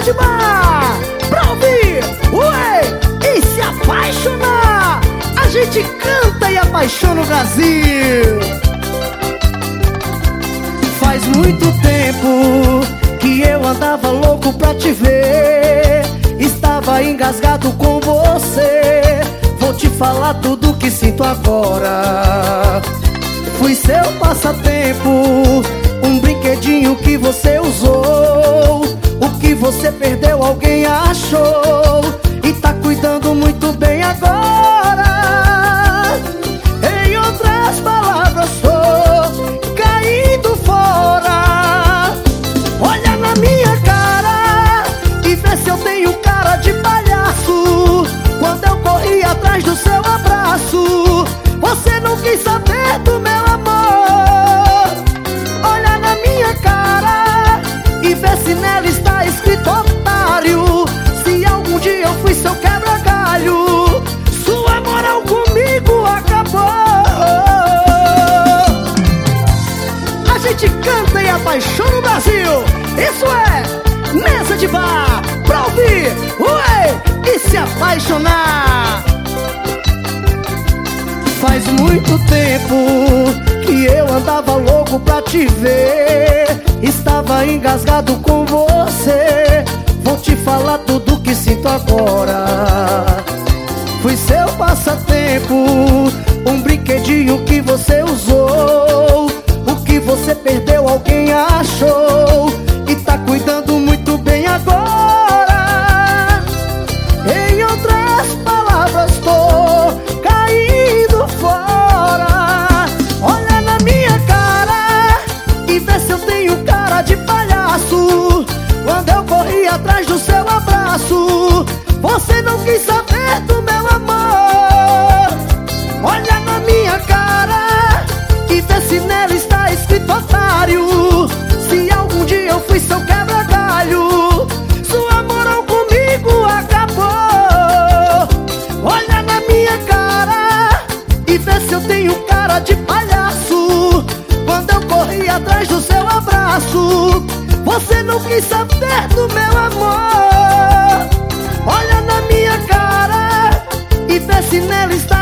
de bar pra ouvir, ué, e se apaixonar. A gente canta e apaixona o Brasil. Faz muito tempo que eu andava louco pra te ver. Estava engasgado com você. Vou te falar tudo que sinto agora. Fui seu passatempo, um brinquedinho que você usou. O que você perdeu alguém achou e tá cuidando muito bem agora. Em outras palavras, tô caindo fora. Olha na minha cara e vê se eu tenho cara de palhaço. Quando eu corri atrás do seu abraço, você não quis saber do meu amor. Olha na minha cara e vê se nela está escrito otário. Se algum dia eu fui seu quebra-galho, sua moral comigo acabou. A gente canta e apaixona o Brasil. Isso é mesa de bar pra ouvir, ué, e se apaixonar. Faz muito tempo que eu andava louco pra te ver. Estava engasgado com você. Vou te falar tudo que sinto agora. Fui seu passatempo, um brinquedinho que você usou. O que você perdeu alguém achou e tá cuidando muito bem agora. Em outras palavras, tô caindo fora. Olha na minha cara e vê se eu tenho cara de palhaço. Quando eu corri atrás do seu abraço, você não quis saber do meu amor. Olha na minha cara e vê se nela está escrito otário. Se algum dia eu fui seu quebra-galho, sua moral comigo acabou. Olha na minha cara e vê se eu tenho cara de palhaço. Quando eu corri atrás do seu abraço, você não quis saber do meu amor. Olha na minha cara e vê se nela está